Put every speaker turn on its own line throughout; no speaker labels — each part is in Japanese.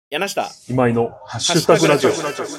柳下
今井のハッシュタグラジオ。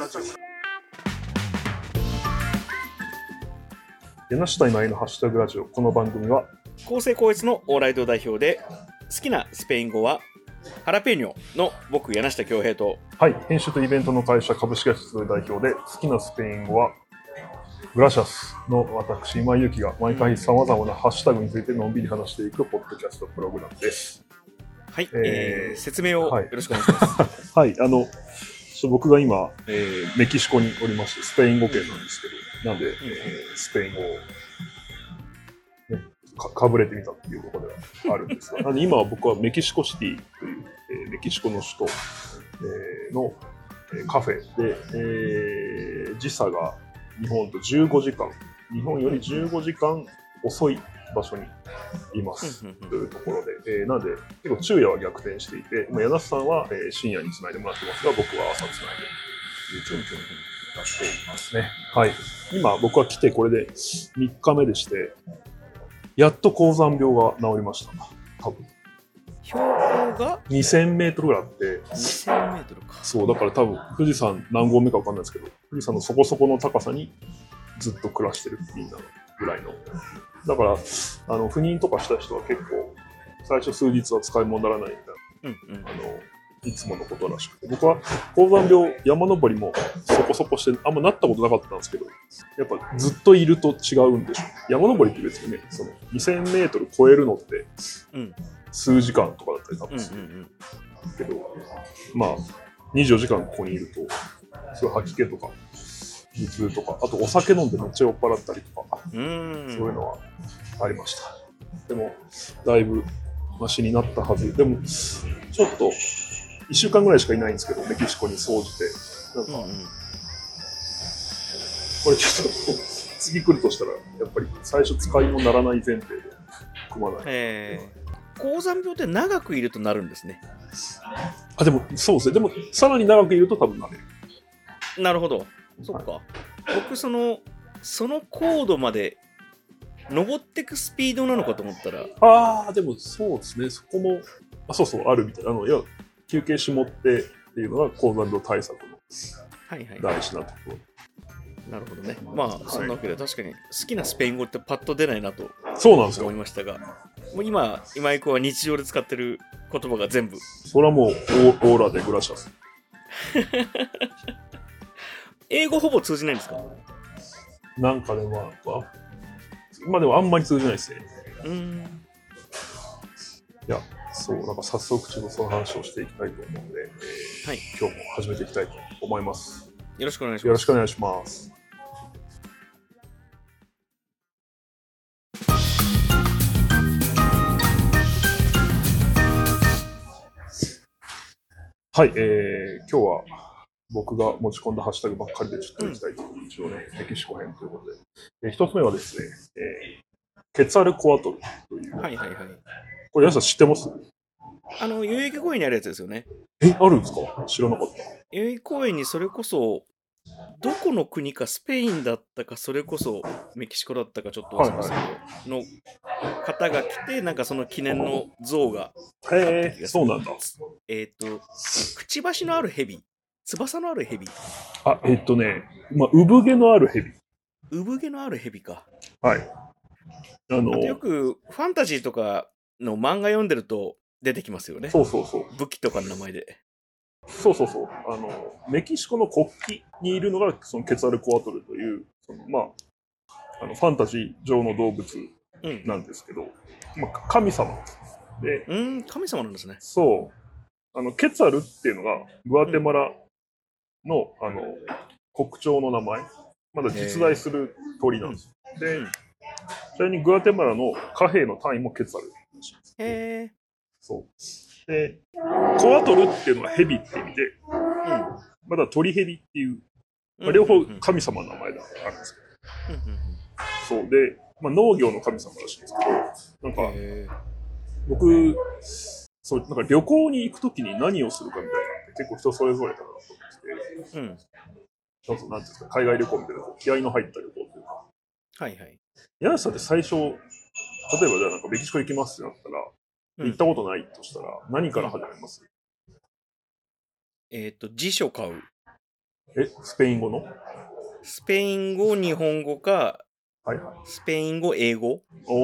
柳下今井のハッシュタグラジオ。この番組は
公正高越のオーライド代表で、好きなスペイン語はハラペーニョの僕柳下恭平と、
はい、編集とイベントの会社株式会社代表で、好きなスペイン語はグラシャスの私今井由紀が毎回さまざまなハッシュタグについてのんびり話していくポッドキャストプログラムです。
はい、説明をよろしくお願いします。
はい、僕が今、メキシコにおりまして、スペイン語圏なんですけど、なんで、スペイン語を、ね、かぶれてみたっていうところではあるんですが、なんで今は僕はメキシコシティという、メキシコの首都、の、カフェで、時差が日本と15時間、日本より15時間遅い場所にいますというところで、なんで結構昼夜は逆転していて、柳瀬さんは、深夜につないでもらってますが、僕は朝つないでいる状況になっていますね。はい。今僕は来てこれで3日目でして、やっと高山病が治りました。多分。
標高が
2000メートルぐらいあって、
2000メートルか。そう、
だから多分富士山何合目か分かんないですけど、富士山のそこそこの高さにずっと暮らしてるみんなぐらいの。だから赴任とかした人は結構最初数日は使い物にならないみたいな、いつものことらしくて、僕は高山病山登りもそこそこしてあんまなったことなかったんですけど、やっぱずっといると違うんでしょう。山登りって別にね、その2000メートル超えるのって、数時間とかだったり多分するけど、まあ24時間ここにいるとそういう吐き気とか頭痛とか、あとお酒飲んでめっちゃ酔っ払ったりとか、そういうのはありました。でもだいぶマシになったはず。でもちょっと1週間ぐらいしかいないんですけど、メキシコに総じてなんか、これちょっと次来るとしたらやっぱり最初使い物にならない前提で組まない。
高山病って長くいるとなるんですね。
でもそうですね。でもさらに長くいると多分なれる。
なるほど。そっか。はい、僕その高度まで登ってくスピードなのかと思ったら。
でもそうですね。そこもそうあるみたいな。いや休憩しもってっていうのが高山病対策の大事なところ。
なるほどね。まあそんなわけで確かに好きなスペイン語ってパッと出ないなと思いましたが、もう今井子は日常で使ってる言葉が全部。
それはもうオーラでグラシャス。
英語ほぼ通じないんですか？
なんかでもまあでもあんまり通じないですね。いや、なんか早速ちょっとその話をしていきたいと思うので、今日も始めていきたいと思います。
よろしくお願いします。
よろしくお願いします。はい、今日は僕が持ち込んだハッシュタグばっかりでちょっといきたいと思う。一応ね、メキシコ編ということで。一つ目はですね、ケツァルコアトルという。これ皆さん知ってます？
代々木公園にあるやつですよね。
あるんですか？知らなかった。
代々木公園にそれこそ、どこの国かスペインだったか、それこそメキシコだったかちょっと忘れましたけど、の方が来て、なんかその記念の像が。
そうなんだ。
くちばしのある蛇。翼のある蛇。
産毛のある蛇。
産毛のある蛇か。
はい。
あとよくファンタジーとかの漫画読んでると出てきますよね。
そう。
武器とかの名前で。
そう。メキシコの国旗にいるのがそのケツァルコアトルという、ファンタジー上の動物なんですけど、神様で。
神様なんですね。
そう。ケツァルっていうのがグアテマラの、国鳥の名前。まだ実在する鳥なんですよ。で、ちなみにグアテマラの貨幣の単位もケツァルらしいです。そう。で、コアトルっていうのはヘビって意味で、まだ鳥ヘビっていう、両方神様の名前があるんですけど。そうで、農業の神様らしいんですけど、なんか、僕、なんか旅行に行くときに何をするかみたいなって結構人それぞれだなと思って、ちょっとなんていうんですか、海外旅行みたいな気合いの入った旅行というか。柳瀬さんって最初、例えばじゃあなんかメキシコ行きますってなったら、行ったことないとしたら何から始めます？
辞書買う。
スペイン語の？
スペイン語、日本語か、
はいはい。
スペイン語、英語。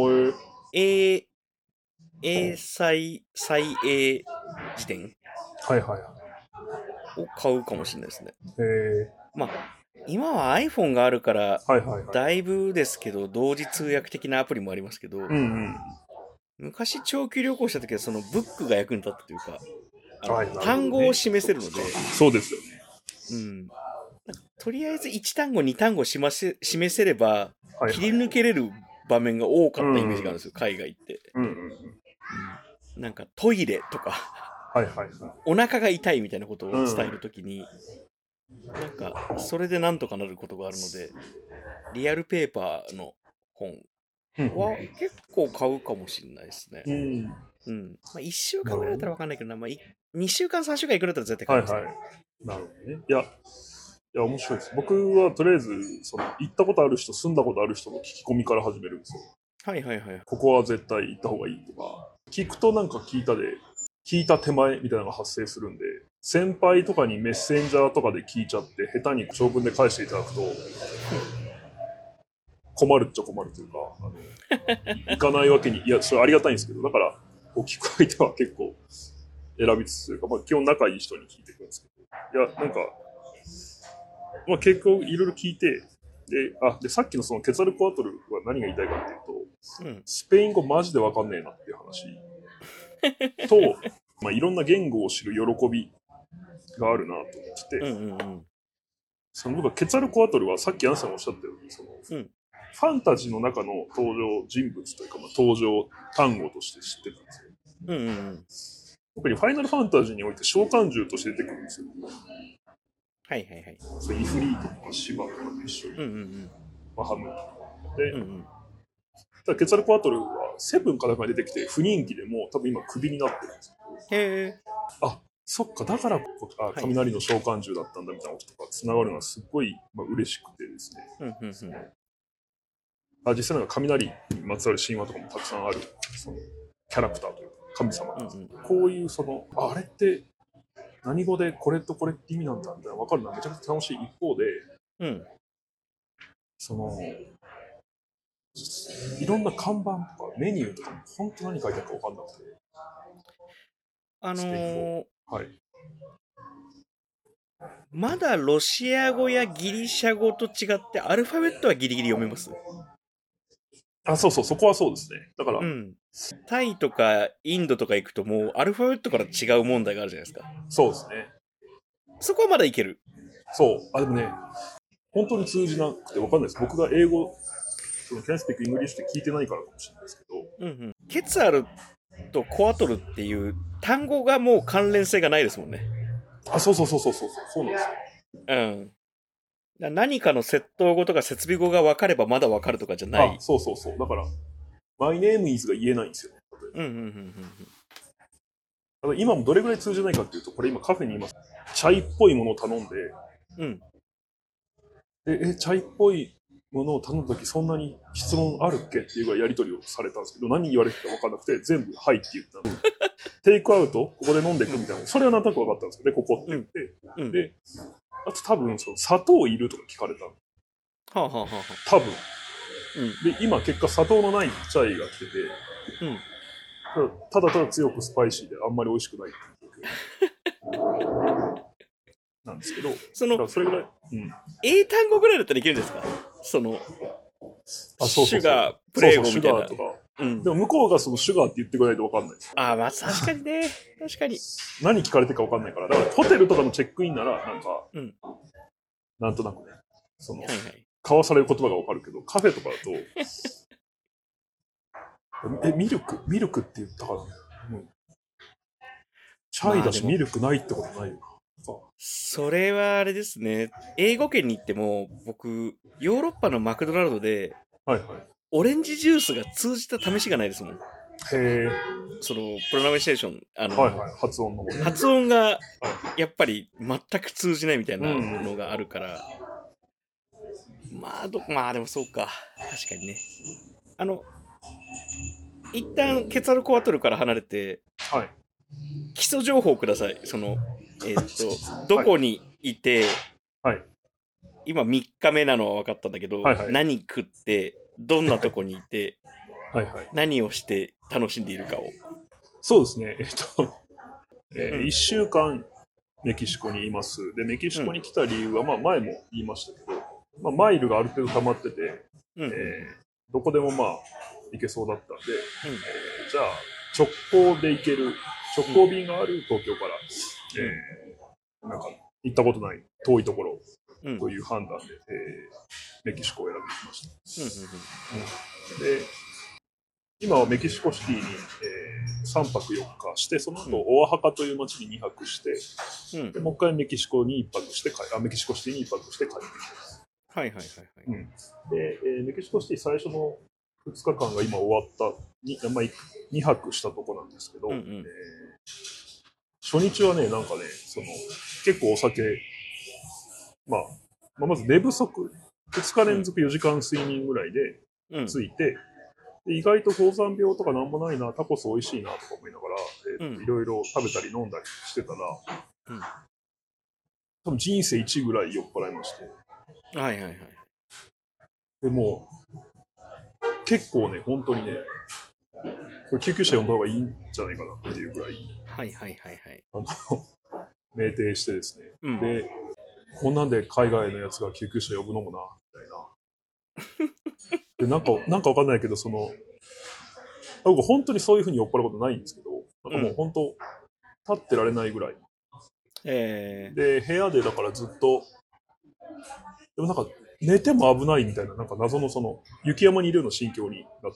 英才英辞典
はいはいはい。
を買うかもしれないですね。
へ
まあ、今は iPhone があるから、
はいはいはい。
だいぶですけど、同時通訳的なアプリもありますけど、
うんうん。
昔長期旅行した時はそのブックが役に立ったというか、
はい、なるほどね
単語を示せるので、
そうですよね。
うん、なんかとりあえず1単語2単語示せれば、
はいはい
切り抜けれる場面が多かったイメージがあるんですよ、海外って。
うんうんうん。
なんかトイレとか、
はいはいはい。
お腹が痛いみたいなことを伝えるときに、なんかそれでなんとかなることがあるので、リアルペーパーの本は結構買うかもしれないですね。
うん。
まあ、1週間ぐらいだったら分かんないけどな、まあ、2週間、3週間行くんだったら絶対買ますね。
はいいはい。なるほどね。いや、面白いです。僕はとりあえず、行ったことある人、住んだことある人の聞き込みから始めるんですよ。
はいはいはい。
ここは絶対行った方がいいとか、聞くとなんか聞いた手前みたいなのが発生するんで、先輩とかにメッセンジャーとかで聞いちゃって、下手に長文で返していただくと、困るっちゃ困るというか、行かないわけに、いや、それありがたいんですけど、だから、聞く相手は結構選びつつというか、まあ、基本仲いい人に聞いていくんですけど、いや、なんか、まあ、結構いろいろ聞いて、で、さっきのそのケツァルコアトルは何が言いたいかっていうと、スペイン語マジでわかんねえなっていう話と、まあ、いろんな言語を知る喜びがあるなと思ってて、僕はケツァルコアトルはさっきアンさんがおっしゃったように、ファンタジーの中の登場人物というか、まあ、登場単語として知ってたんですよ。特にファイナルファンタジーにおいて召喚獣として出てくるんですよ。
はいはいはい。
それイフリートとかシバとかと一緒に、マハムで、ただケツァルコアトルはセブンかなんかに出てきて不人気でも多分今クビになってるんですよ。
へー。
あ、そっか、だから雷の召喚獣だったんだみたいなこととかつながるのはすっごい、まあ、嬉しくてですね。実際なんか雷にまつわる神話とかもたくさんあるそのキャラクターというか神様なんです、こういうあれって何語でこれとこれって意味なんだみたいな分かるのはめちゃくちゃ楽しい一方で、いろんな看板とかメニューとかも本当何書いてあるか分かんなくて、はい、
まだロシア語やギリシャ語と違ってアルファベットはギリギリ読めます。
そうそう、そこはそうですね。だから、
タイとかインドとか行くともうアルファベットから違う問題があるじゃないですか。
そうですね。
そこはまだいける。
そう。でもね、本当に通じなくて分かんないです。僕が英語、キャンスピックイングリッシュって聞いてないからかもしれないですけど。
ケツァルとコアトルっていう単語がもう関連性がないですもんね。
そうなんですよ。
何かの窃盗語とか設備語が分かればまだ分かるとかじゃない。
そう。だから、My name is が言えないんですよ。今もどれぐらい通じないかっていうと、これ今カフェにいます。チャイっぽいものを頼んで、チャイっぽいものを頼んだときそんなに質問あるっけっていうぐらいやり取りをされたんですけど、何言われてたか分かんなくて、全部はいって言ったの。テイクアウトここで飲んでいくみたいな。それはなんとなく分かったんですけどね、ここって言って。で、あと多分砂糖いるとか聞かれたの。多分。で、今結果砂糖のないチャイが来てて、ただ強くスパイシーであんまり美味しくないっていう状況なんですけど、それぐらい、
英単語ぐらいだったらいけるんですか？シュガー、プレー語みたいな。
とか。でも向こうがそのシュガーって言ってくれないと分かんないです。
まあ確かにね。確かに。
何聞かれてるか分かんないから。だからホテルとかのチェックインなら、なんか、なんとなくね、交わされる言葉が分かるけど、カフェとかだと、ミルクって言ったから、チャイだしミルクないってことないよな。
それはあれですね。英語圏に行っても、僕、ヨーロッパのマクドナルドで、オレンジジュースが通じた試しがないですもん。
プ
ロナンセーション、発音が、やっぱり全く通じないみたいなのがあるから、まあでもそうか。確かにね。一旦ケツァルコアトルから離れて、 基礎情報ください。どこにいて、
はい。
今3日目なのは分かったんだけど、
はいはい
何食って、どんなとこにいて、
はいはい。
何をして楽しんでいるかを。
そうですね。1週間メキシコにいます。で、メキシコに来た理由は、まあ前も言いましたけど、まあマイルがある程度溜まってて、どこでもまあ行けそうだったんで、じゃあ直行で行ける、直行便がある東京から、なんか行ったことない遠いところという判断で、メキシコを選んできました。で、今はメキシコシティに、3泊4日して、その後、オアハカという町に2泊して、でもう一回メキシコに1泊してメキシコシティに1泊して帰ってきます。
はいはいはいはい。
で、メキシコシティ最初の2日間が今終わった2泊したとこなんですけど、初日はね、なんかね、結構お酒、まず寝不足、2日連続4時間睡眠ぐらいでついて、で意外と高山病とかなんもないな、タコス美味しいなとか思いながら、いろいろ食べたり飲んだりしてたら、多分人生1ぐらい酔っ払いまして。
はいはいはい。
でも結構ね、本当にね、これ救急車呼んだ方がいいんじゃないかなっていうぐらい、
はいはいはいはい。
酩酊してですね、で、こんなんで海外のやつが救急車呼ぶのもな、みたいな。で、なんかわかんないけど、僕本当にそういう風に酔っ払うことないんですけど、なんかもう本当、立ってられないぐらい。で、部屋でだからずっと、でもなんか寝ても危ないみたいな、なんか謎の雪山にいるような心境になって、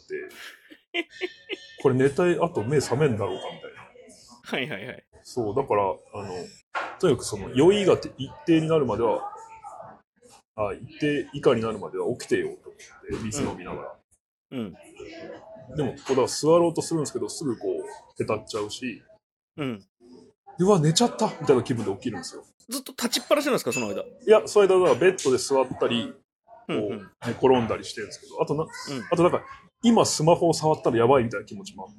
これ寝たい、あと目覚めんだろうかみたいな。
はいはいはい。
そう、だから、とにかく酔いが一定になるまでは、一定以下になるまでは起きてよと思って、水飲みながら。でも、だから座ろうとするんですけど、すぐこう、へたっちゃうし、うわ、寝ちゃったみたいな気分で起きるんですよ。
ずっと立ちっぱなしなんですか、その間。
いや、その間はベッドで座ったり、こう、寝転んだりしてるんですけど、あとなんか、今スマホを触ったらやばいみたいな気持ちもあって、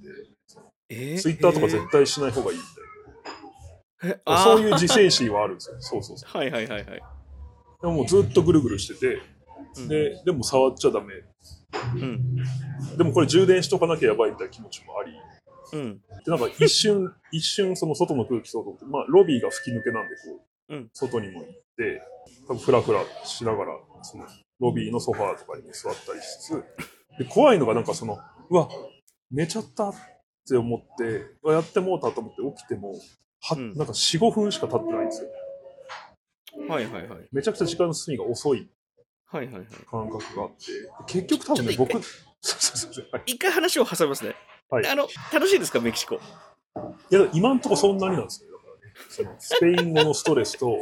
ツイッターとか絶対しない方がいいみたいな。そういう自制心はあるんですよ。そうそうそう。
はいはいはいはい。で
ももうずっとぐるぐるしてて、でも触っちゃダメ。でもこれ充電しとかなきゃやばいみたいな気持ちもあり、でなんか一瞬外の空気そうと思って、まあロビーが吹き抜けなんで外にも行って、多分フラフラしながらロビーのソファーとかにも座ったりしつつ、で怖いのがなんかうわ寝ちゃったって思ってやってもうたと思って起きてもなんか 4,5 分しか経ってないんですよ。
はいはいはい。
めちゃくちゃ時間の進みが遅い感覚があって、結局多分ね僕
一回話を挟みますね。はい、楽しいですか、メキシコ。
いや、今んとこそんなになんですよ。だからね、スペイン語のストレスと、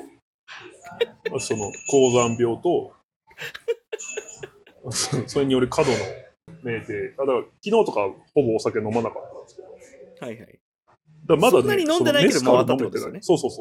高山病と、それによる過度の酩酊。だから昨日とかほぼお酒飲まなかったんですけど。
はいはい。
だまだね、
そんなに飲んでないけど回ったってことですよね。
そうそうそう。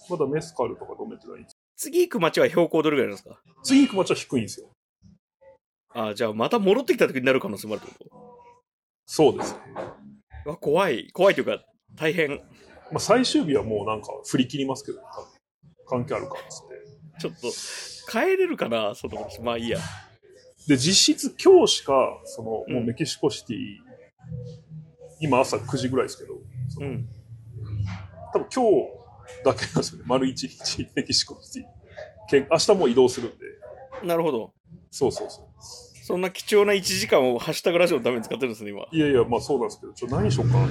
まだメスカルとか飲めてないんです。
次行く街は標高どれぐらいなんですか？
次行く街は低いんですよ。
じゃあまた戻ってきた時になる可能性もあるってこと？
そうですね。
怖いというか大変。
まあ最終日はもうなんか振り切りますけど、関係あるかっつって。
ちょっと帰れるかな、まあいいや。
で実質今日しかもうメキシコシティ、今朝9時ぐらいですけど、多分今日だけなんですよね。丸一日メキシコシティ。明日もう移動するんで。
なるほど。
そうそうそう。
そんな貴重な1時間をハッシュタグラジオのために使ってるんですね、今。
いやいや、まあそうなんですけど、何しようかなって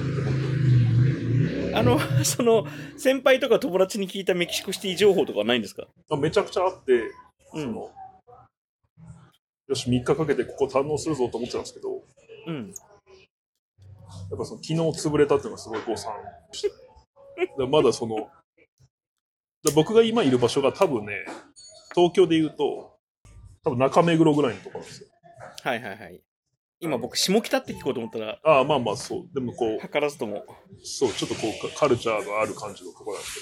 思って。先輩とか友達に聞いたメキシコシティ情報とかはないんですか？
めちゃくちゃあって、よし、3日かけてここ堪能するぞと思ってたんですけど、やっぱ昨日潰れたっていうのがすごい誤算でしたね。まだ僕が今いる場所が多分ね、東京で言うと、多分中目黒ぐらいのところなんですよ。
はいはいはい。今僕、下北って聞こうと思ったら。
まあまあそう。でもこう。
図らずとも。
そう、ちょっとこう、カルチャーがある感じのところなんです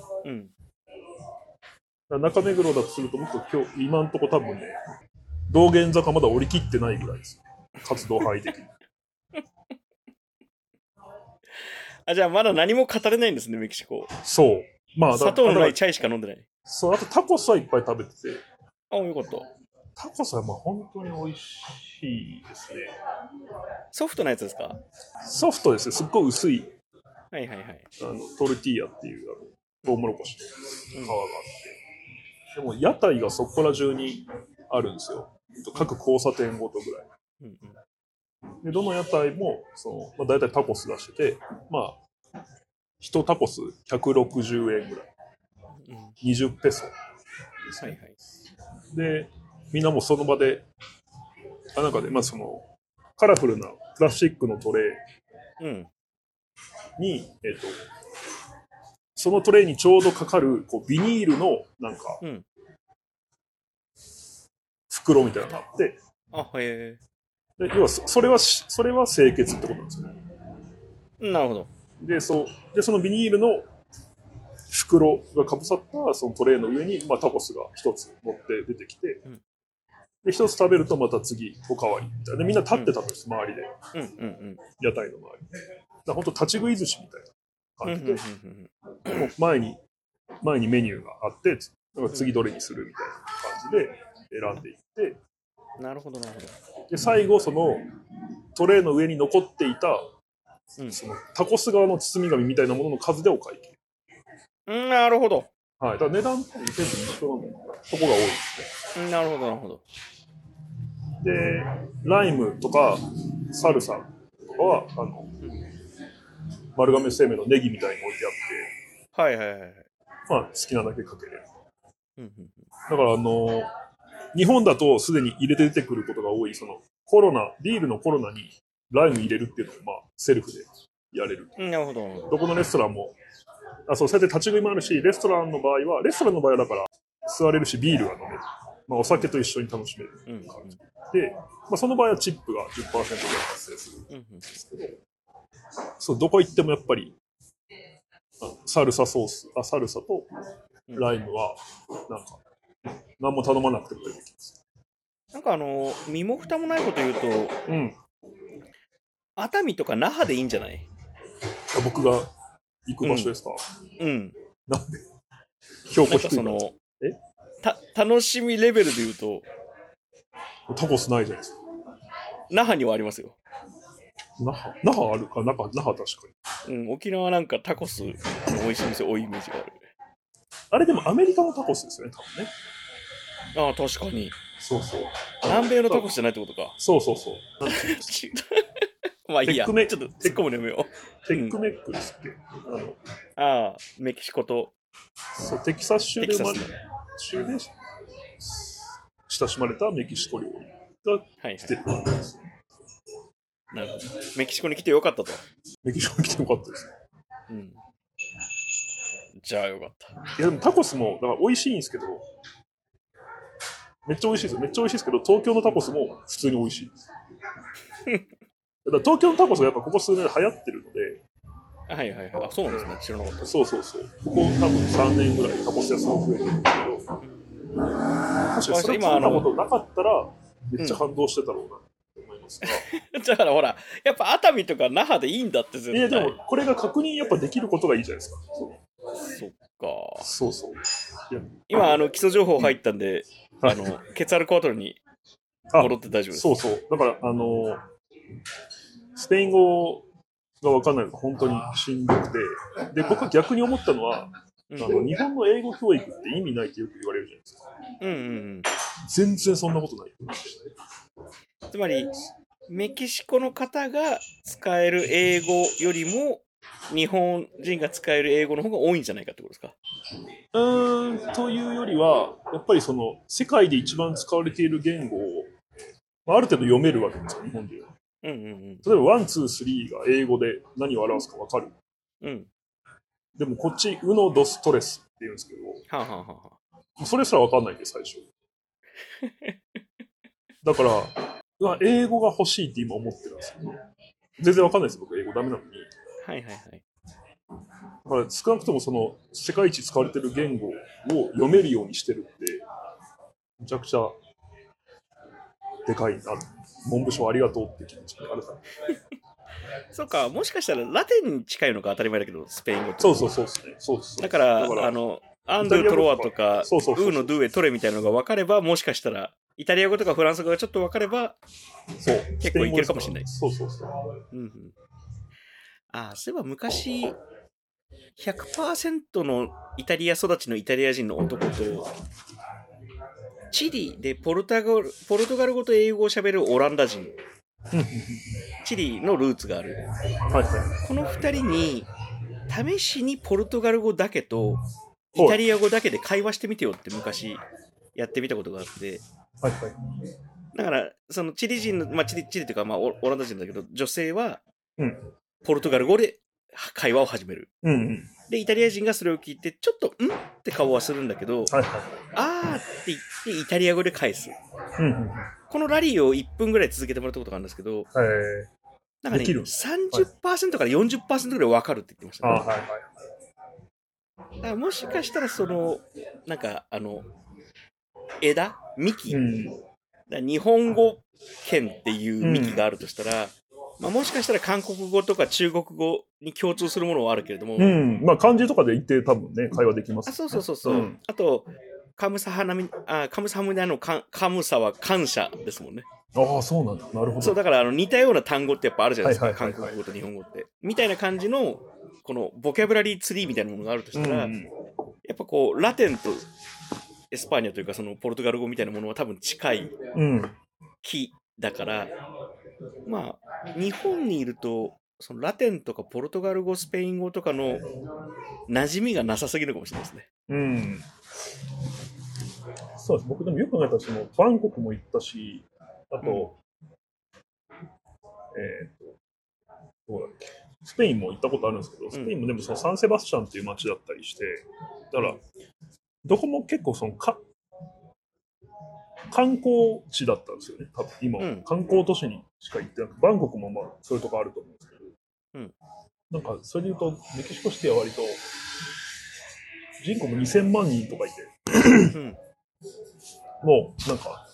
けど。中目黒だとすると、もっと今んとこ多分ね、道玄坂まだ降り切ってないぐらいです。活動範囲的に。
あ、じゃあまだ何も語れないんですね、メキシコ。
そう。まあ、
砂糖のないチャイしか飲んでない。
そう、あとタコスはいっぱい食べてて。
あ、よかった。
タコスはまあ本当に美味しいですね。
ソフトなやつですか？
ソフトですね。すっごい薄い。
はいはいはい。
トルティーヤっていうトウモロコシの皮があって、でも屋台がそこら中にあるんですよ。各交差点ごとぐらい。
うんうん、
でどの屋台もまあ、大体タコス出してて、まあ、1タコス160円ぐらい。20ペソですね。はいはい、で、みんなもその場で、なんかで、まあカラフルなプラスチックのトレーに、そのトレーにちょうどかかるこうビニールのなんか、袋みたいなのがあって、で要はそれは清潔ってことなんですよね。
なるほど。
でそのビニールの袋がかぶさったそのトレーの上に、まあ、タコスが一つ乗って出てきて、で一つ食べるとまた次おかわりみたいな。でみんな立ってたんです、周りで、屋台の周りで。本当立ち食い寿司みたいな感じで、もう前にメニューがあって、なんか次どれにするみたいな感じで選んでいって、
なるほどなるほど。
で最後そのトレーの上に残っていた、そのタコス側の包み紙みたいなものの数でお会計。
なるほど。
はい、だから値段って全部一緒なとこが多いです
ね。なるほどなるほど。
でライムとかサルサとかは丸亀製麺のネギみたいに置いてあって、はいはいはい、まあ好きなだけかけれる。だから日本だとすでに入れて出てくることが多いビールのコロナにライム入れるっていうのをまあセルフでやれる。
なるほど。
どこのレストランもそうやって立ち食いもあるし、レストランの場合はだから座れるしビールが飲める。まあ、お酒と一緒に楽しめる感じ。で、まあ、その場合はチップが 10% ぐらい発生するんですけど、そうどこ行ってもやっぱりサルサとライムはなんか何も頼まなくても出てきます。
なんか身も蓋もないこと言うと、熱海とか那覇でいいんじゃない？
僕が行く場所ですか？なんで
標高低いから。楽しみレベルで言うと
タコスないじゃないですか。
那覇にはありますよ。
那覇あるか。那覇確か
に。沖縄なんかタコスの美味しい店多いイメージがある。
あれでもアメリカのタコスですよね、多分ね。
ああ、確かに。
そう。
南米のタコスじゃないってことか。
そう。
まあいいや。ちょっと突っ込むのやめよ
う。テックメックですっけ？
メキシコと。
そう、テキサス州で親しまれたメキシコ料理が来てるわけです。
なるほど。メキシコに来てよかったと。
メキシコに来てよかったです。
じゃあよかった。
いやでもタコスもだから美味しいんですけど、めっちゃ美味しいですよ。めっちゃ美味しいですけど、東京のタコスも普通に美味しいです。だから東京のタコスがやっぱここ数年流行ってるので。
はい。あ、そうなんですね。知らなかった。
そう。ここ多分3年ぐらいタコス屋さん増えてるんですけど、確かにそれ食べたことなかったらめっちゃ感動してたろうなと思いますが。
だからほら、やっぱ熱海とか那覇でいいんだって絶対。
いやでもこれが確認やっぱできることがいいじゃないですか。
そっか。そう。今基礎情報入ったんで、ケツアルコアトルに戻って大丈夫です。
そう。だからスペイン語が分かんないのが本当にしんどくて、で僕は逆に思ったのは、日本の英語教育って意味ないってよく言われるじゃないですか。全然そんなことない。
つまりメキシコの方が使える英語よりも日本人が使える英語の方が多いんじゃないかってことですか？
というよりはやっぱり世界で一番使われている言語をある程度読めるわけですよ、日本では。例えばワン、ツー、スリーが英語で何を表すか分かる。でもこっちウノドストレスって言うんですけど、それすら分かんないんで最初。だから英語が欲しいって今思ってるんですよ。全然分かんないです、僕英語ダメなのに。だから少なくとも世界一使われてる言語を読めるようにしてるってめちゃくちゃでかいな。文部省ありがとうって気持ちがあるから。
そうか、もしかしたらラテンに近いのか当たり前だけど、スペイン語って。
そうですね。そうです。
だからアンドゥ・トロワとか、ウーのドゥエ・トレみたいなのが分かれば、もしかしたら、イタリア語とかフランス語がちょっと分かれば、結構いけるかもしれない。
そう。
そういえば昔、100% のイタリア育ちのイタリア人の男と、チリでポルトガル語と英語を喋るオランダ人、チリのルーツがある。この2人に、試しにポルトガル語だけとイタリア語だけで会話してみてよって昔やってみたことがあって、だからそのチリ人の、チリというかオランダ人だけど、女性はポルトガル語で会話を始める、でイタリア人がそれを聞いてちょっとんって顔はするんだけど、あーって言ってイタリア語で返す、このラリーを1分ぐらい続けてもらったことがあるんですけど、なんかね、30% から 40% ぐらい分かるって言ってましたね。だからもしかしたらなんか幹、日本語圏っていう幹があるとしたら、もしかしたら韓国語とか中国語に共通するものはあるけれども、
漢字とかで言って多分ね、会話できます、
そう。あと、カムサハムダのカムサは感謝ですもんね。
そうなんだ。なるほど。
そうだから似たような単語ってやっぱあるじゃないですか、韓国語と日本語って。みたいな感じのこのボキャブラリーツリーみたいなものがあるとしたら、やっぱこうラテンとエスパーニャというかそのポルトガル語みたいなものは多分近い木だから、日本にいるとそのラテンとかポルトガル語、スペイン語とかの馴染みがなさすぎるかもしれないですね。
そうです。僕でもよく考えたらバンコクも行ったし、あと、どうだっけ、スペインも行ったことあるんですけど、スペインもでもサンセバスチャンっていう街だったりして、だからどこも結構観光地だったんですよね。多分今、観光都市にしか行ってなくて、バンコクもそういうとこあると思うんですけど、なんかそれで言うとメキシコシティは割と人口も2000万人とかいて、もうなんか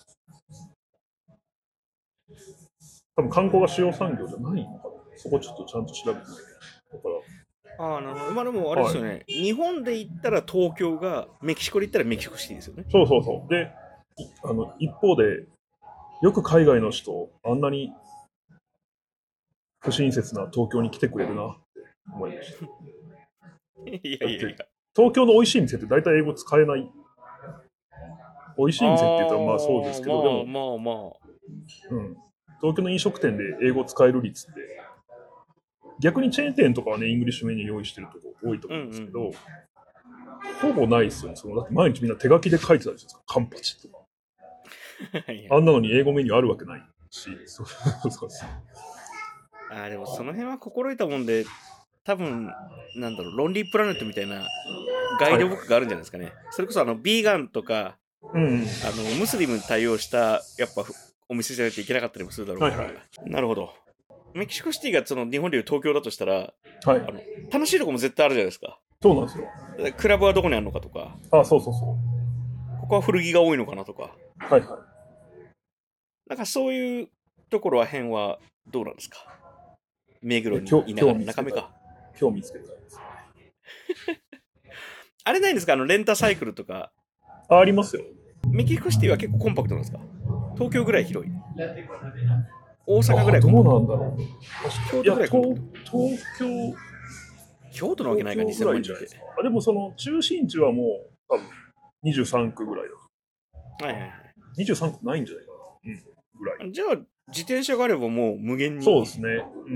多分観光が主要産業じゃないのかな。そこちょっとちゃんと調べてないけど。だから
なるほど。でもあれですよね、日本で言ったら東京が、メキシコで言ったらメキシコシティですよね。
そう。で、一方で、よく海外の人、あんなに不親切な東京に来てくれるなって思いました。
いや。
東京の美味しい店って大体英語使えない。美味しい店って言ったらそうですけど、でも、東京の飲食店で英語使える率って、逆にチェーン店とかはね、イングリッシュメニュー用意してるとこ多いと思うんですけど、ほぼないですよね。だって毎日みんな手書きで書いてたじゃないですか、カンパチとか。あんなのに英語メニューあるわけないし。
でもその辺は心得たもんで、多分ロンリープラネットみたいなガイドブックがあるんじゃないですかね。それこそビーガンとか、ムスリムに対応したやっぱお店じゃないといけなかったりもするだろうから。なるほど。メキシコシティが日本でいう東京だとしたら、楽しいとこも絶対あるじゃないですか。
そうなんですよ。
クラブはどこにあるのかとか。
そう。こ
こは古着が多いのかなとか。なんかそういうところは辺はどうなんですか。目黒にいながら中目か。
今日見つけたんです
あれないんですか、レンタサイクルとか。
ありますよ。
メキシコシティは結構コンパクトなんですか。東京ぐらい広い。大阪ぐらい
コンパクト。どうなんだろう。
京都ぐらいコンパクト。
東京。
京都なわけないか、2000万人って。
でも中心地はもう多分23区ぐらいだ。23区ないんじゃないかな。ぐらい。
じゃあ自転車があればもう無限に。
そうですね。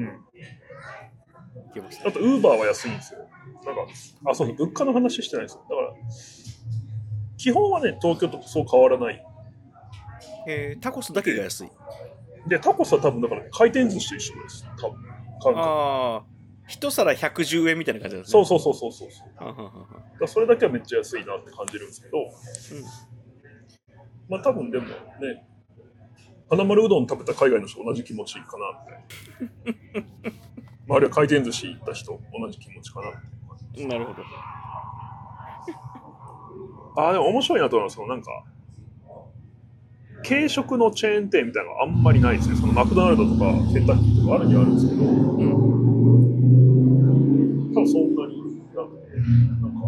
あとウーバーは安いんですよ。そう、物価の話してないですよ。だから基本はね、東京とそう変わらない。
タコスだけが安い。
で、タコスは多分だから回転寿司と一緒です。多分。
一皿110円みたいな感じなんです
ね。そう。それだけはめっちゃ安いなって感じるんですけど、多分でもね、花丸うどん食べた海外の人同じ気持ちかなって。あるいは回転寿司行った人同じ気持ちかなって。
なるほど。
でも面白いなと思います。 軽食のチェーン店みたいなのがあんまりないですね。そのマクドナルドとかケンタッキーとかあるにはあるんですけど、多分そんなになくて、なんか、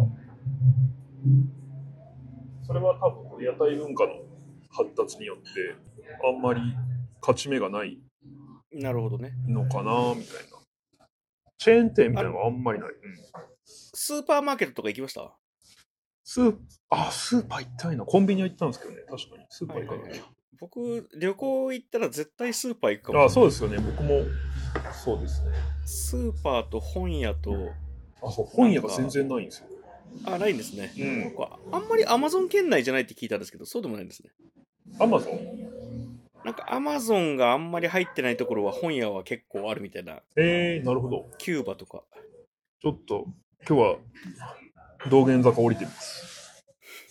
それは多分屋台文化の発達によってあんまり勝ち目がない
なるほどね。
のかなみたいな。チェーン店みたいなのがあんまりない。
スーパーマーケットとか行きました？
スーパー行ってないな。コンビニは行ったんですけどね。確かに。スーパー行かなきゃ。
僕、旅行行ったら絶対スーパー行くかもしれない。
そうですよね。僕もそうですね。
スーパーと本屋と、
そう、本屋が全然ないんですよ。
ないんですね。なんかあんまりアマゾン圏内じゃないって聞いたんですけど、そうでもないんですね。
アマゾン？
なんかアマゾンがあんまり入ってないところは本屋は結構あるみたいな。
なるほど。
キューバとか。
ちょっと今日は道玄坂降りてみます。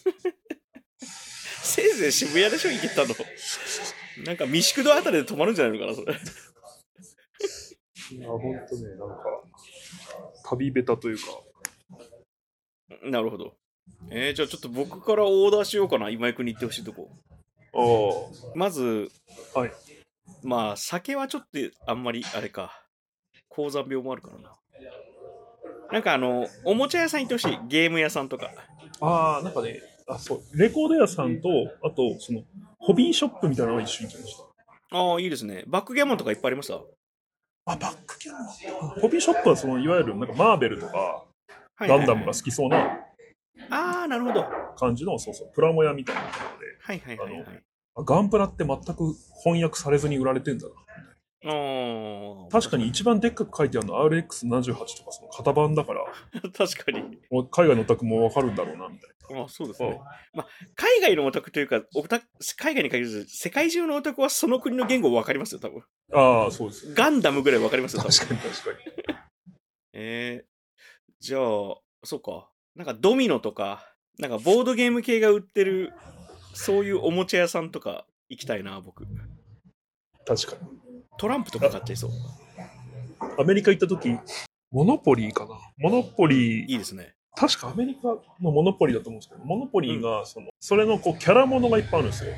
せいぜい渋谷でしょ行けたの。なんか三宿戸あたりで泊まるんじゃないのかなそれ。
いや本当ね、なんか旅ベタというか。
なるほど。じゃあちょっと僕からオーダーしようかな。今井君に行ってほしいとこ。まず、
はい。
まあ酒はちょっとあんまりあれか。高山病もあるからな。なんかおもちゃ屋さん行ってほしい。ゲーム屋さんとか。
なんかね、そう、レコード屋さんと、あと、その、ホビーショップみたいなのが一緒に行きました。
いいですね。バックギャモンとかいっぱいありました？
バックギャモン。ホビーショップは、その、いわゆる、なんか、マーベルとか、ガンダムが好きそうな、
なるほど。
感じの、そうそう、プラモ屋みたいなので、ガンプラって全く翻訳されずに売られてんだな。確かに一番でっかく書いてあるの RX78 とかその型番だから
確かに
もう海外のオタクもわかるんだろうなみたいな。
そうですね。まあ、海外のオタクというか海外に限らず世界中のオタクはその国の言語わかりますよ多分。
そうです、ね、
ガンダムぐらいわかりますよ多分。
確かに確かに。
じゃあそうか、なんかドミノとかなんかボードゲーム系が売ってるそういうおもちゃ屋さんとか行きたいな僕。
確かに。
トランプとか買っちゃいそう。
アメリカ行った時モノポリーかな。モノポリー、
いいですね。
確かアメリカのモノポリーだと思うんですけど、モノポリーがそれのこうキャラものがいっぱいあるんですよ。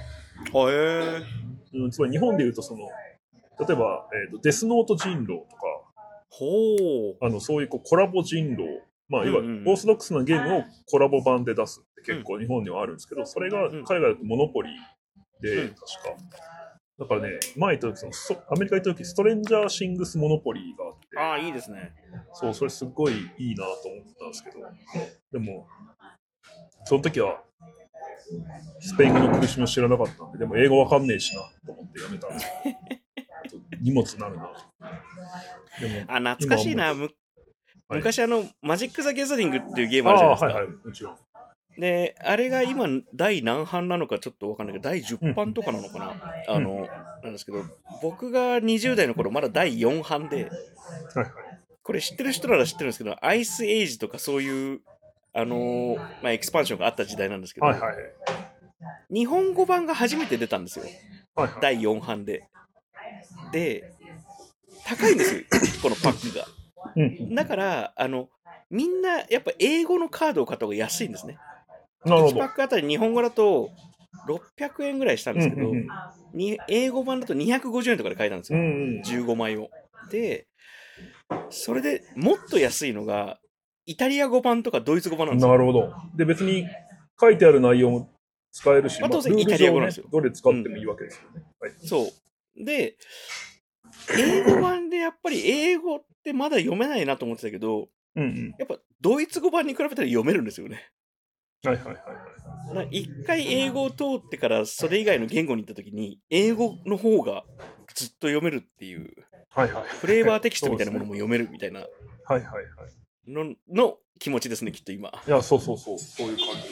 つまり日本でいうとその例えば、デスノート人狼とか、そういうこうコラボ人狼、まあいわゆるオーソドックスなゲームをコラボ版で出すって結構日本にはあるんですけど、それが海外だとモノポリーで、確か。だからね、前行った時アメリカ行った時ストレンジャーシングスモノポリーがあって、
いいですね。
そう、それすごいいいなと思ったんですけど、でもその時はスペイン語の苦しみを知らなかったんで、でも英語わかんねえしなと思ってやめたんです荷物になるな。
でも懐かしいな。昔マジック・ザ・ギャザリングっていうゲームあるじゃないですか。
もちろん。
で、あれが今第何版なのかちょっとわかんないけど、第10版とかなのかな、なんですけど、僕が20代の頃まだ第4版で、これ知ってる人なら知ってるんですけど、アイスエイジとかそういう、エクスパンションがあった時代なんですけど、日本語版が初めて出たんですよ。第4版で。で、高いんですよ、1個のパックが。だから、みんなやっぱ英語のカードを買った方が安いんですね。1パックあたり日本語だと600円ぐらいしたんですけど、英語版だと250円とかで買えたんですよ。15枚を。で、それでもっと安いのが、イタリア語版とかドイツ語版なんですよ。
なるほど。で、別に書いてある内容も使えるし、
当然イタリア語なんですよ。
どれ使ってもいいわけですよね。
そう。で、英語版でやっぱり英語ってまだ読めないなと思ってたけど、やっぱドイツ語版に比べたら読めるんですよね。一回英語を通ってからそれ以外の言語に行った時に英語の方がずっと読めるっていう、フレーバーテキストみたいなものも読めるみたいなの気持ちですね、きっと今。
いや、そういう感じです。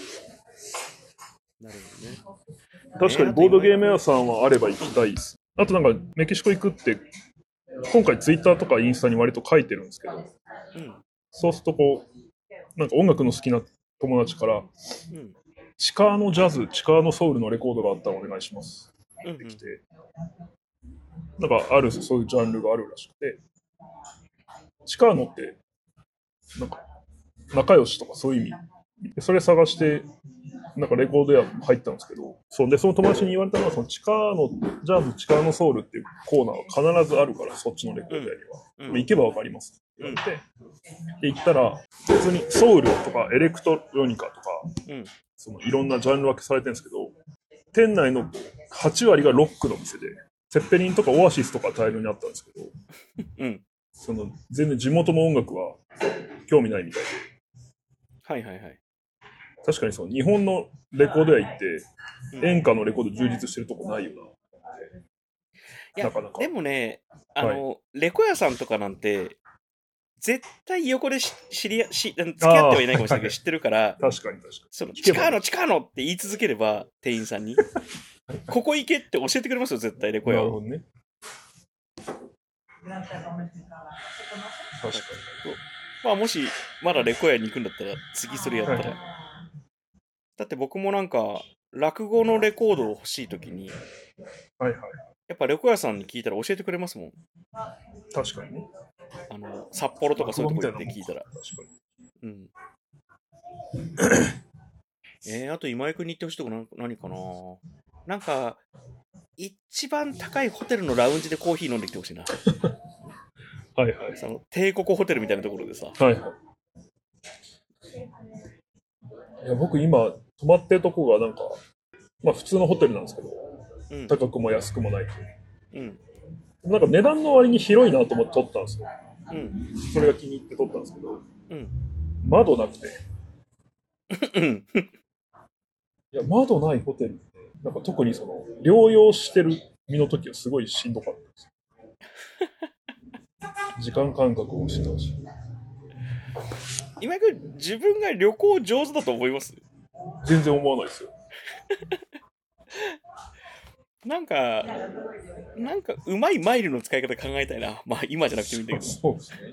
なるほどね。
確かにボードゲーム屋さんはあれば行きたいです。あとなんかメキシコ行くって今回ツイッターとかインスタに割と書いてるんですけど、そうするとこうなんか音楽の好きな友達から、チカーノジャズ、チカーノソウルのレコードがあったらお願いしますってきて、なんかあるそういうジャンルがあるらしくて、チカーノってなんか仲良しとかそういう意味、それ探してなんかレコード屋入ったんですけど、その友達に言われたのは、そのジャズ地下のソウルっていうコーナーは必ずあるから、そっちのレコード屋には。行けばわかりますって言われて、で、行ったら、普通にソウルとかエレクトロニカとか、そのいろんなジャンル分けされてるんですけど、店内の8割がロックの店で、セッペリンとかオアシスとか大量にあったんですけど、その全然地元の音楽は興味ないみたいで。
はいはいはい。
確かにその日本のレコード屋行って、演歌のレコード充実してるとこないよな。
いや、なかなかでもね、レコ屋さんとかなんて、絶対横で付き合ってはいないかもしれないけど知ってるから、
確かに。
その地下のって言い続ければ、店員さんに、ここ行けって教えてくれますよ、絶対レコ屋は。なるほどね。確かに。まあもし、まだレコ屋に行くんだったら、次それやったら。だって僕もなんか、落語のレコードを欲しいときに、やっぱレコ屋さんに聞いたら教えてくれますもん。
確かにね。
札幌とかそういうとこ行って聞いたら。あと今井君に言ってほしいとこ何かな。なんか、一番高いホテルのラウンジでコーヒー飲んできてほしいな。その帝国ホテルみたいなところでさ。
いや僕今泊まってるとこがなんか、まあ普通のホテルなんですけど、高くも安くもないという。なんか値段の割に広いなと思って取ったんですよ。それが気に入って取ったんですけど、窓なくて。いや窓ないホテルって、なんか特にその療養してる身の時はすごいしんどかったです。時間感覚を失うし。
今井君、自分が旅行上手だと思います？
全然思わないですよ。
なんかうまいマイルの使い方考えたいな。まあ今じゃなくてもいいんだけど。
そうですね。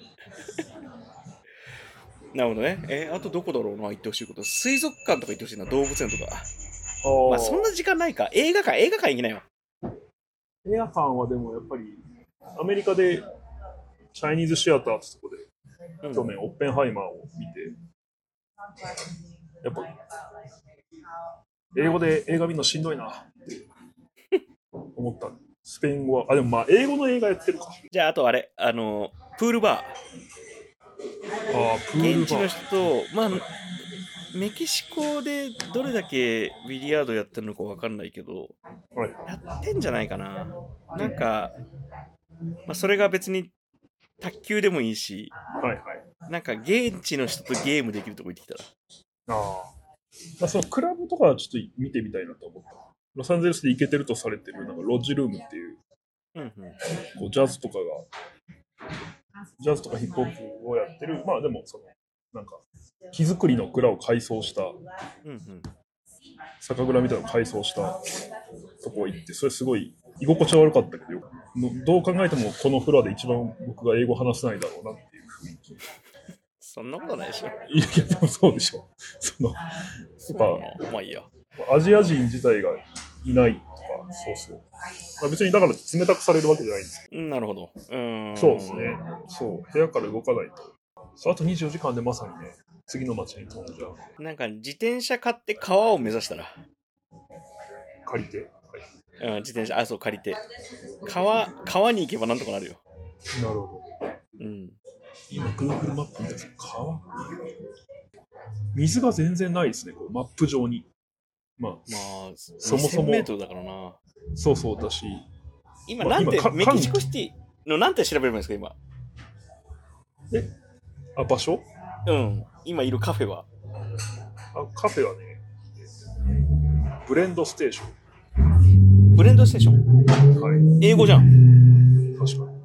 なるほどね。あとどこだろうな、行ってほしいこと。水族館とか行ってほしいな、動物園とか。まあそんな時間ないか。映画館行きなよ。
映画館はでもやっぱりアメリカでチャイニーズシアターってとこで、去年オッペンハイマーを見て、やっぱ英語で映画見るのしんどいなって思った。スペイン語はでもまあ英語の映画やってるか。
じゃああとあれプールバー。現地の人とまあメキシコでどれだけビリヤードやってるのか分かんないけど、やってんじゃないかな。なんか、まあ、それが別に卓球でもいいし、なんか現地の人とゲームできるとこ行ってきた
ら。そのクラブとかはちょっと見てみたいなと思った。ロサンゼルスで行けてるとされてるなんかロッジルームっていう、こうジャズとかヒップホップをやってる、まあでもそのなんか木造りの蔵を改装した、酒蔵みたいなのを改装したとこ行って、それすごい居心地は悪かったけど、どう考えてもこのフロアで一番僕が英語話せないだろうなっていう雰囲気。
そんなことないでしょ。
いやでもそうでしょ。
まあいいや。
アジア人自体がいないとか、そう。まあ、別にだから冷たくされるわけじゃないんですけど。
なるほど。
そうですね。そう。部屋から動かないと。あと24時間でまさにね、次の街に飛んじゃう。
なんか自転車買って川を目指したら。
借りて。
自転車、そう、借りて。川に行けばなんとかなるよ。
なるほど。今、Google マップみたいです川水が全然ないですね、こうマップ上に。まあ、
そもそも。1000メートルだからな。
そうだし。
今、なんて、メキシコシティのなんて調べればいいんですか、今。
場所？
今いるカフェは。
カフェはね、ブレンドステーション。
ブレンドステーション？英語じゃん。
確かに。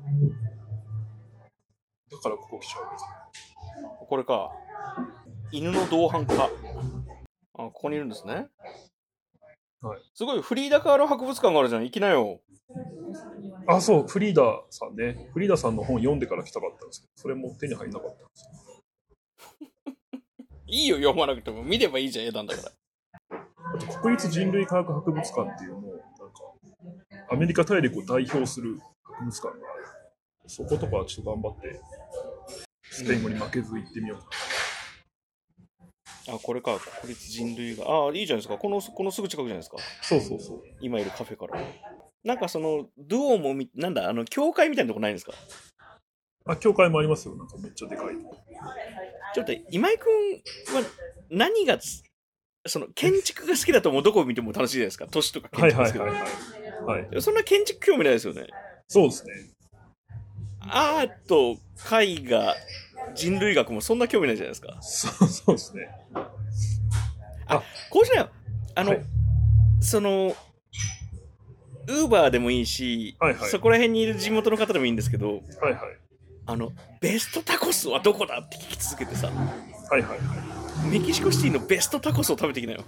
だからここ来ちゃうんです。
これか。犬の同伴か。ここにいるんですね。すごい、フリーダカール博物館があるじゃん。行きなよ。
そう、フリーダさんね。フリーダさんの本読んでから来たかったんですけど、それも手に入んなかったんですよ。
いいよ、読まなくても。見ればいいじゃん、絵なんだから。
あと、国立人類科学博物館っていうのも、なんか、アメリカ大陸を代表する博物館がある。そことかはちょっと頑張って、スペイン語に負けず行ってみようかな。
これか、国立人類が。いいじゃないですか。このすぐ近くじゃないですか。
そうそうそう。
今いるカフェから。なんかその、ドゥオもなんだ、教会みたいなとこないんですか？
教会もありますよ。なんかめっちゃでかい。
ちょっと、今井くんは何がその建築が好きだともうどこを見ても楽しいじゃないですか。都市とか建築が好きだと。はい。そんな建築興味ないですよね。
そうですね。
アート、絵画、人類学もそんな興味ないじゃないですか。
そうですね。
こうしなよ。その、ウーバーでもいいし、そこら辺にいる地元の方でもいいんですけど、ベストタコスはどこだって聞き続けてさ、メキシコシティのベストタコスを食べてきなよ。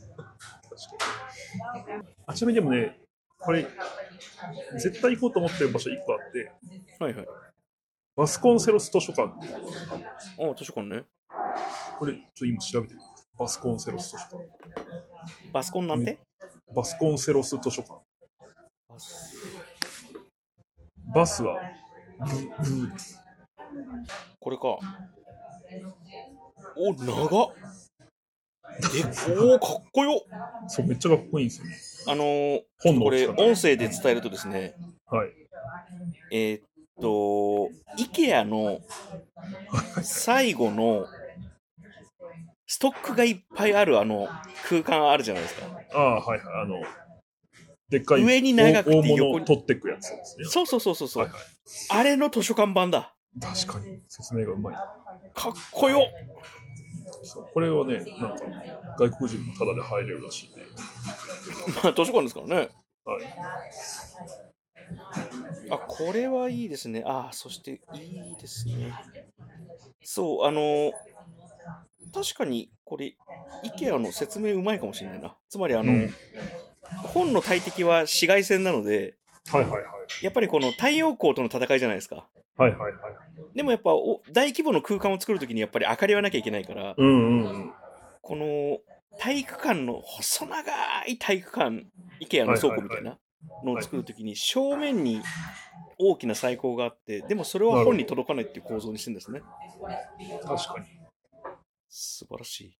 ちなみにでもね、これ、絶対行こうと思ってる場所1個あって、バスコンセロス図書館。
図書館ね。
これ、今調べてる。バスコンセロス図書館。
バスコンなんて？
バスコンセロス図書館。バスは
これか。長っ。かっこよ。
そう、めっちゃかっこいいんですよね。
これ音声で伝えるとですね、IKEA の最後のストックがいっぱいある空間あるじゃないですか。
でっかい
上に長くて
横に取っていくやつですね。
そう。あれの図書館版だ。
確かに説明がうまい。
かっこよ。
これはね、なんか外国人もタダで入れるらしいんで。
まあ図書館ですからね。これはいいですね。そしていいですね。そう、確かにこれ IKEA の説明うまいかもしれないな。つまり本の大敵は紫外線なので、やっぱりこの太陽光との戦いじゃないですか。でもやっぱ大規模の空間を作るときにやっぱり明かりはなきゃいけないから、この体育館の細長い体育館、IKEA の倉庫みたいなのを作るときに正面に大きな採光があって、でもそれは本に届かないっていう構造にしてるんですね。
確かに。
素晴らしい。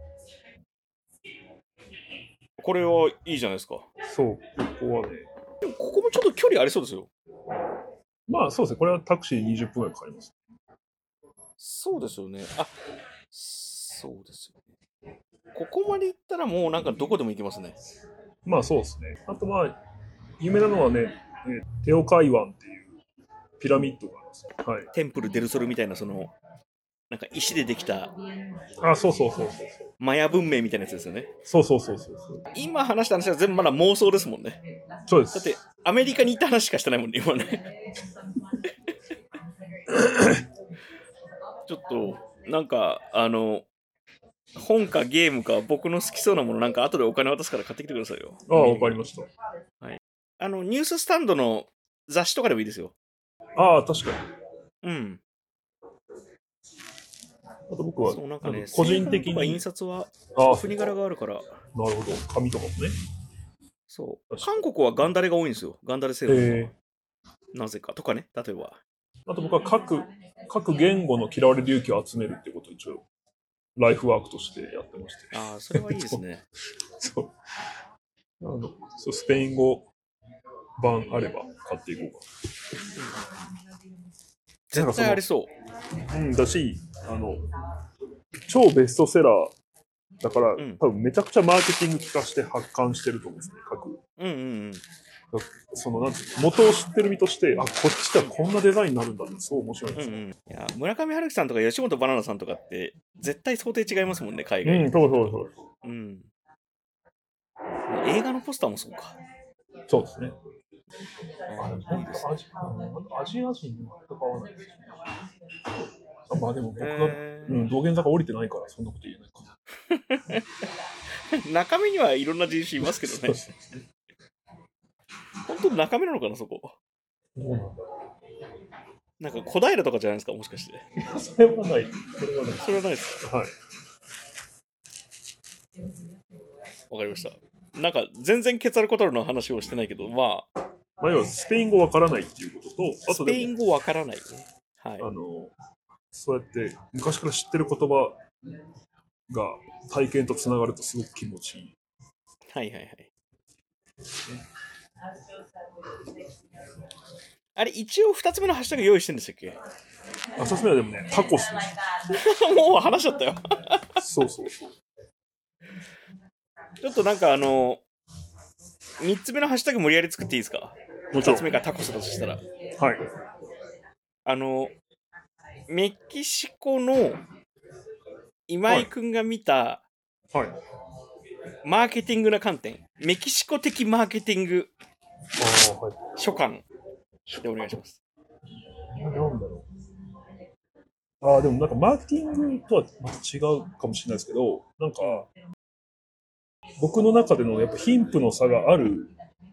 これはいいじゃないですか。
そう、ここはね。
でもここもちょっと距離ありそうですよ。
まあそうですね。これはタクシー20分ぐらいかかります。
そうですよね。そうですよね。ここまで行ったらもうなんかどこでも行けますね。
まあそうですね。あとまあ、有名なのはね、テオカイワンっていうピラミッドがあるんですよ。
テンプル・デルソルみたいななんか石でできた。
そう。
マヤ文明みたいなやつですよね。
そう。
今話した話は全部まだ妄想ですもんね。
そうです。
だってアメリカに行った話しかしてないもんね、今ね。ちょっと、なんか、本かゲームか僕の好きそうなものなんか後でお金渡すから買ってきてくださいよ。
わかりました。
ニューススタンドの雑誌とかでもいいですよ。
確か
に。うん。
あと僕は、
そうなんかね、
個人的に
印刷は国柄があるから。
なるほど。紙とかもね。
そう。韓国はガンダレが多いんですよ。ガンダレ製法なぜかとかね、例えば。
あと僕は各言語の嫌われる勇気を集めるってことを一応ライフワークとしてやってまして。
それはいいですね。
そうスペイン語版あれば買っていこうか。
絶対ありそう。
だし、超ベストセラーだから、多分めちゃくちゃマーケティング効かして発刊してると思うんですね、なんていう元を知ってる身として、こっちではこんなデザインになるんだって、そう面白いんですよ。
いや、村上春樹さんとか吉本バナナさんとかって、絶対想定違いますもんね、海外。
そう。
映画のポスターもそうか。
そうですね。アジア人に全く合わないですね。まあでも僕が、道玄坂降りてないからそんなこと言えないかな。
中身にはいろんな人種いますけどね。本当に中身なのかな、そこ。なんか小平とかじゃないですか、もしかして。
それはない。
それはないですか。
はい。
わかりました。なんか全然ケツァルコトルの話をしてないけど、まあ
要はスペイン語わからないっていうことと、
あとスペイン語わからないね。
そうやって昔から知ってる言葉が体験とつながるとすごく気持ちいい。
はいはいはい。あれ、一応2つ目のハッシュタグ用意してるんでしたっけ？
2つ目はでもね、タコスです。
もう話しちゃったよ。
そうそうそう。
ちょっとなんか3つ目のハッシュタグ無理やり作っていいですか？2つ目がタコスだとしたら。
はい。
メキシコの今井くんが見た、
はい。
マーケティングな観点、メキシコ的マーケティング書簡でお願いします。
なんだろう。でもなんかマーケティングとはまた違うかもしれないですけど、なんか僕の中でのやっぱ貧富の差がある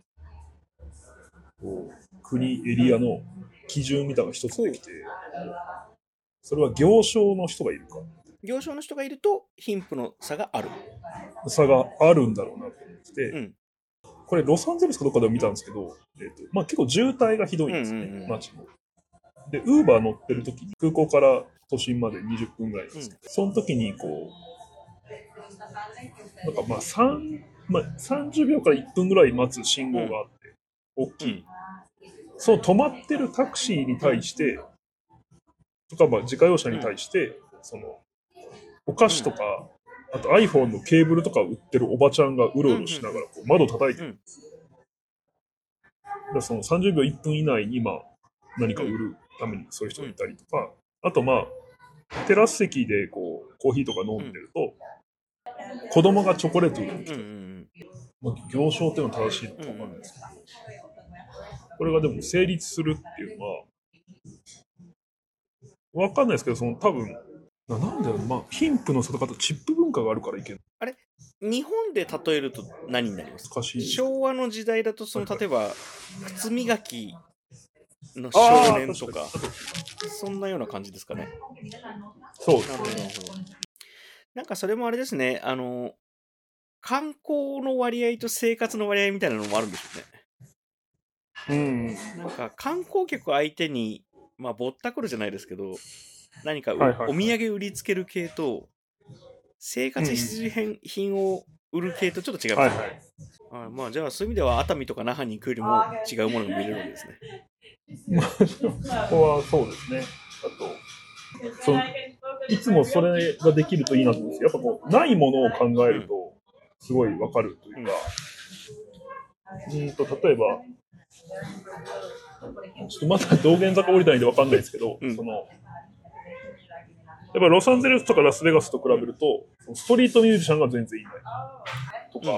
国、エリアの基準みたいなのが一つできて、それは行商の人がいるか。
行商の人がいると貧富の差がある。
差があるんだろうなと思ってて、これロサンゼルスかどっかでも見たんですけど、結構渋滞がひどいんですね、街も。で、ウーバー乗ってる時に空港から都心まで20分ぐらいなんですけど、その時にこう、なんか30秒から1分ぐらい待つ信号があって、大きい。その止まってるタクシーに対して、とか自家用車に対して、そのお菓子とか、あと iPhone のケーブルとか売ってるおばちゃんがうろうろしながらこう窓叩いてるんです。だその30秒1分以内に何か売るためにそういう人がいたりとか、あとテラス席でこうコーヒーとか飲んでると、子供がチョコレートを売ってきたり、行商っていうのは正しいのかわかんないですけど、これがでも成立するっていうのはわかんないですけど、その多分なんだよ、貧富の差とかとチップ文化があるからいけない。
あれ、日本で例えると何になりますか？昭和の時代だと例えば靴磨きの少年とか、そんなような感じですかね。
そうですね。
なんかそれもあれですね、観光の割合と生活の割合みたいなのもあるんでしょうね。なんか観光客相手に、ぼったくるじゃないですけど、何かお土産売りつける系と、生活必需品を売る系とちょっと違いますね。じゃあそういう意味では熱海とか那覇に行くよりも違うものが見れるわけですね。
ここはそうですね。あと、いつもそれができるといいなと思うんですよ。やっぱこう、ないものを考えると、すごいわかるというか、例えば、ちょっとまだ道玄坂降りたいんでわかんないですけど、やっぱロサンゼルスとかラスベガスと比べると、ストリートミュージシャンが全然いないとか、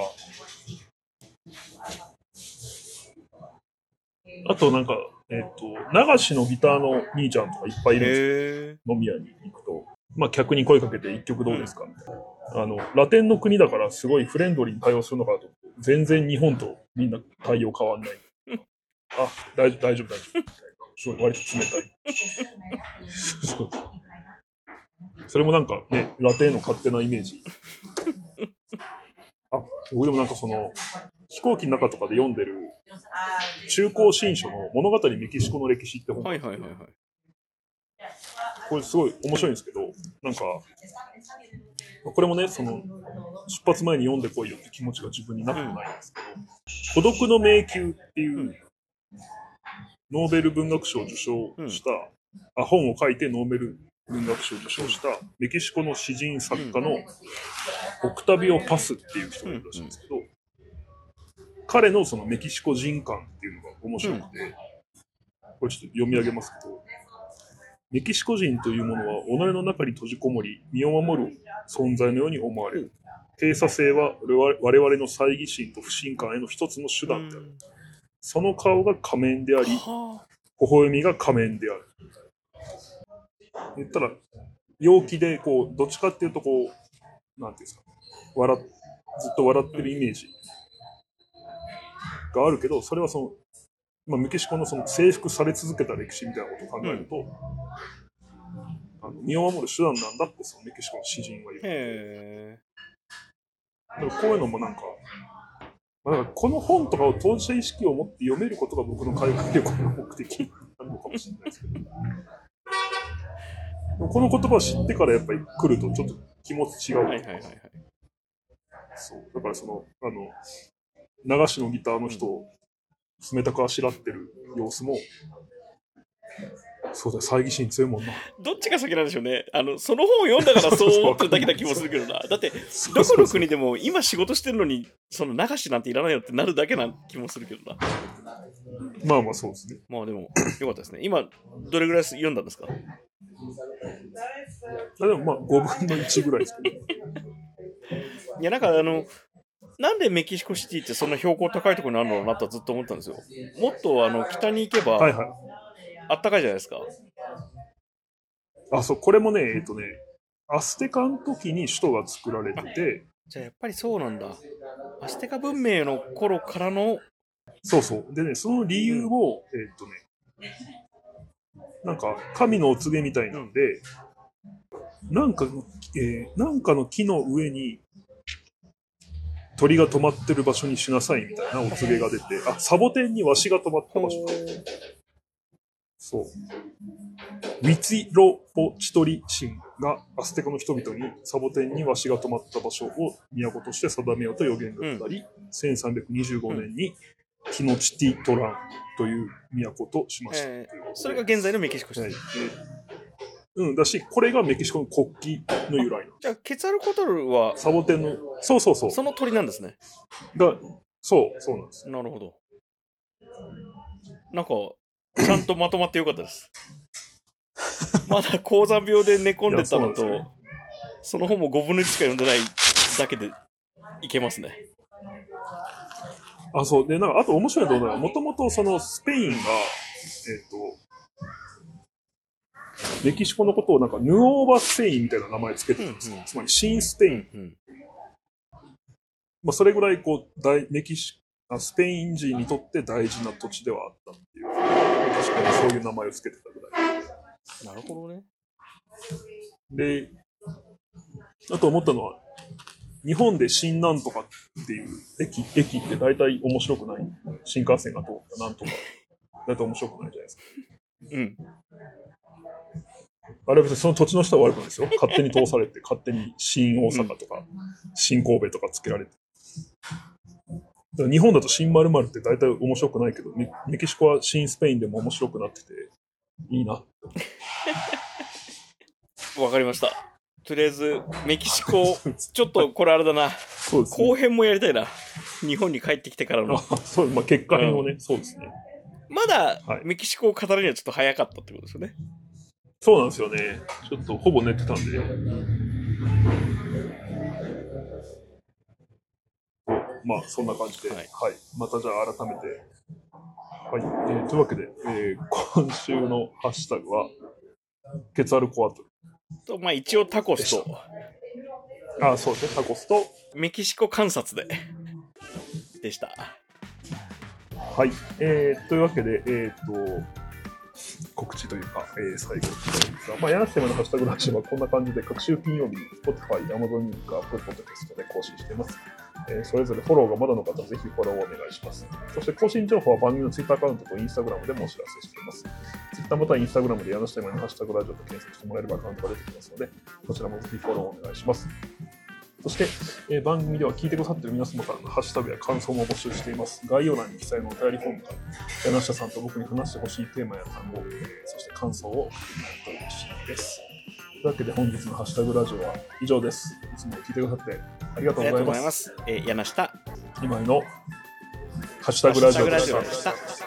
あとなんか、流しのギターの兄ちゃんとかいっぱいいるんですよ。飲み屋に行くと。客に声かけて一曲どうですか、ラテンの国だからすごいフレンドリーに対応するのかと。全然日本とみんな対応変わんない。大丈夫。みたいな。割と冷たい。それもなんかね、ラテンの勝手なイメージ。僕でもなんか飛行機の中とかで読んでる中高新書の物語メキシコの歴史って本。これすごい面白いんですけど、なんか、これもね、出発前に読んでこいよって気持ちが自分になくもないんですけど、孤独の迷宮っていうノーベル文学賞を受賞した、本を書いてノーベル文学賞を受賞したメキシコの詩人作家のオクタビオ・パスっていう人がいるらしいんですけど、彼のそのメキシコ人感っていうのが面白くて、これちょっと読み上げますけど、メキシコ人というものは己の中に閉じこもり身を守る存在のように思われる。閉鎖性は我々の猜疑心と不信感への一つの手段である。その顔が仮面であり、微笑みが仮面である。言ったら陽気でこうどっちかっていうとこうなんていうんですか、ずっと笑ってるイメージがあるけど、それはメキシコの征服され続けた歴史みたいなことを考えると、身を守る手段なんだってメキシコの詩人は言う。でもこういうのもなんか、この本とかを当事者意識を持って読めることが僕の海外旅行の目的なのかもしれないですけど、この言葉を知ってからやっぱり来るとちょっと気持ち違う。
はいはいはいはい。
そう。だから流しのギターの人を冷たくあしらってる様子も、そうだよ、猜疑心強いもんな。
どっちが先なんでしょうね。その本を読んだからそう思ってるだけな気もするけどな。だって、どこの国でも今仕事してるのに、その流しなんていらないよってなるだけな気もするけどな。
まあまあそうですね。
まあでも、よかったですね。今、どれぐらい読んだんですか？
でもまあ5分の1ぐらいですけど。
いや、なんかなんでメキシコシティってそんな標高高いところにあるのかなとずっと思ったんですよ。もっと北に行けば、
はいはい。
あったかいじゃないですか。
そう、これもね、アステカの時に首都が作られてて、
じゃあやっぱりそうなんだ。アステカ文明の頃からの。
そうそう。でね、その理由を、なんか神のお告げみたいなんで、なんかの木の上に鳥が止まってる場所にしなさいみたいなお告げが出て、サボテンにワシが止まった場所。そう。ウィツィロポチトリ神がアステカの人々にサボテンにワシが止まった場所を都として定めようと予言が下り、1325年にキノチティトランという都としました。
それが現在のメキシコシティ。
だし、これがメキシコの国旗の由来。
じゃあ、ケツァルコトルは
サボテンの、そう。
その鳥なんですね。
そうなんです。
なるほど。なんか、ちゃんとまとまってよかったです。まだ高山病で寝込んでたのと、その本も5分の1しか読んでないだけでいけますね。
そう。で、あと面白いと思うのは、もともとそのスペインが、メキシコのことをなんかヌオーバスペインみたいな名前つけてるんですよ。つまり新スペイン。それぐらいスペイン人にとって大事な土地ではあったっていう。確かにそういう名前をつけてたぐらい。
なるほどね。
で、あと思ったのは、日本で新なんとかっていう駅って大体面白くない。新幹線が通ったなんとか。大体面白くないじゃないですか。あれは別にその土地の人は悪くないですよ。勝手に通されて、勝手に新大阪とか、新神戸とかつけられて。日本だと新〇〇って大体面白くないけど、メキシコは新スペインでも面白くなってて、いいな。
わかりました。とりあえず、メキシコ、ちょっとこれあれだな。そうですね、後編もやりたいな。日本に帰ってきてからの。
そう、結果編をね、そうですね。
まだ、メキシコを語るにはちょっと早かったってことですよね。
そうなんですよね。ちょっとほぼ寝てたんで。まあ、そんな感じで。はい。またじゃあ改めて。はい。というわけで、今週のハッシュタグは、ケツアルコアトル。
と、まあ一応タコスと。
そうですね。タコスと。
メキシコ観察でした。
はい。というわけで、告知というか、最後ですが、柳瀬のハッシュタグラジオはこんな感じで各週金曜日に Spotify、Amazon Music、Apple Podcast で更新しています。それぞれフォローがまだの方はぜひフォローをお願いします。そして更新情報は番組の Twitter アカウントと Instagram でもお知らせしています。Twitter または Instagram で柳下のハッシュタグラジオと検索してもらえればアカウントが出てきますので、こちらもぜひフォローをお願いします。そして、番組では聞いてくださっている皆様からのハッシュタグや感想も募集しています。概要欄に記載のお便りフォームから柳下さんと僕に話してほしいテーマや単語、そして感想を送ってもらえると嬉しいです。というわけで本日のハッシュタグラジオは以上です。いつも聞いてくださってありがとうございます。
柳下
今井のハッシュタグラジオでした。